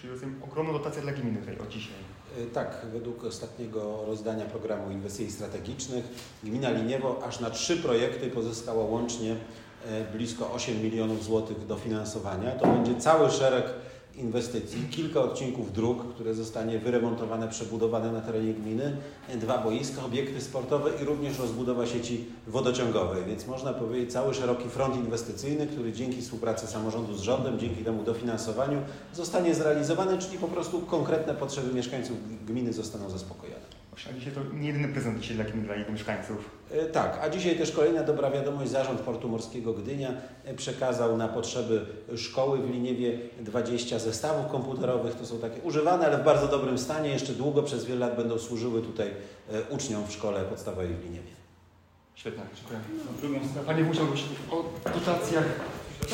Czyli jest ogromna dotacja dla gminy tutaj od dzisiaj. Tak, według ostatniego rozdania programu inwestycji strategicznych gmina Liniewo aż na 3 projekty pozyskała łącznie blisko 8 milionów złotych dofinansowania. To będzie cały szereg inwestycji, kilka odcinków dróg, które zostanie wyremontowane, przebudowane na terenie gminy, 2 boiska, obiekty sportowe i również rozbudowa sieci wodociągowej. Więc można powiedzieć cały szeroki front inwestycyjny, który dzięki współpracy samorządu z rządem, dzięki temu dofinansowaniu zostanie zrealizowany, czyli po prostu konkretne potrzeby mieszkańców gminy zostaną zaspokojone. A dzisiaj to nie jedyny prezent dzisiaj dla gminy, dla jego mieszkańców. Tak, a dzisiaj też kolejna dobra wiadomość. Zarząd Portu Morskiego Gdynia przekazał na potrzeby szkoły w Liniewie 20 zestawów komputerowych. To są takie używane, ale w bardzo dobrym stanie. Jeszcze długo, przez wiele lat będą służyły tutaj uczniom w szkole podstawowej w Liniewie. Świetnie, dziękuję. Panie Wójcie, o dotacjach